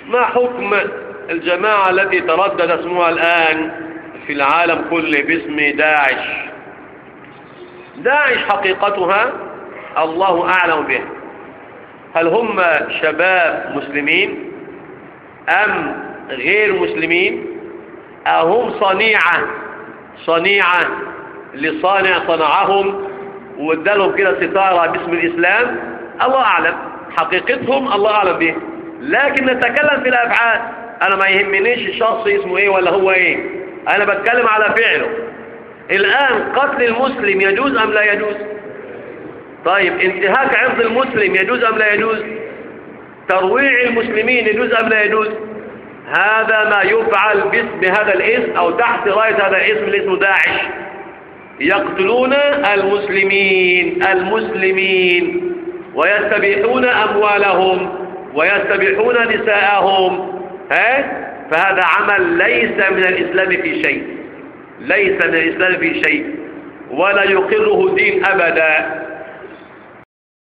ما حكم الجماعة التي تردد اسمها الآن في العالم كله باسم داعش؟ داعش حقيقتها الله أعلم بها، هل هم شباب مسلمين أم غير مسلمين، أهم صنيعة لصانع صنعهم وادالهم كده ستارة باسم الإسلام؟ الله أعلم، حقيقتهم الله أعلم به، لكن نتكلم في الأفعال. أنا ما يهمنيش الشخص اسمه إيه ولا هو إيه، أنا بتكلم على فعله. الآن قتل المسلم يجوز أم لا يجوز؟ طيب انتهاك عرض المسلم يجوز أم لا يجوز؟ ترويع المسلمين يجوز أم لا يجوز؟ هذا ما يفعل باسم هذا الاسم أو تحت راية هذا الاسم اللي اسمه داعش. يقتلون المسلمين ويستبيحون أموالهم ويستبيحون نساءهم، فهذا عمل ليس من الإسلام في شيء، ليس من الإسلام في شيء، ولا يقره دين أبدا.